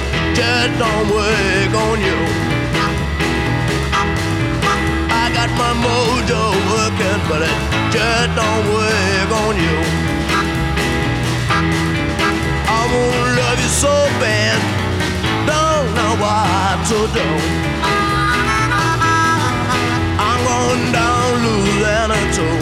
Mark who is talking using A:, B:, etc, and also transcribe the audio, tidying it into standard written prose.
A: just don't work on you. I got my mojo working, but it just don't work on you. I wanna love you so bad, don't know what to do.